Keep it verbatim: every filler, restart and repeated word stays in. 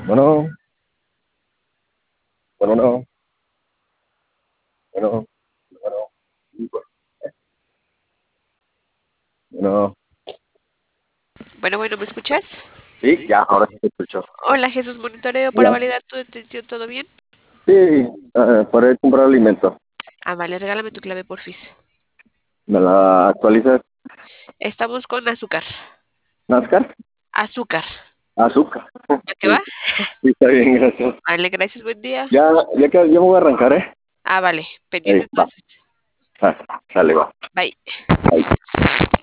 Bueno, bueno, no, bueno, bueno, bueno, Bueno, bueno, ¿me escuchas? sí, ya, ahora sí te escucho. Hola, Jesús, monitoreo para Hola. validar tu detención, ¿todo bien? Sí, eh, para ir a comprar alimento. Ah, vale, regálame tu clave, porfis. ¿Me la actualizas? Estamos con azúcar. ¿Nazcar? Azúcar. Azúcar. ¿Ya te Sí, va? sí, está bien, gracias. Vale, gracias, buen día. Ya, ya que ya me voy a arrancar, ¿eh? Ah, vale, pendiente Ahí, va. entonces. Ah, sale, va. Bye. Ahí.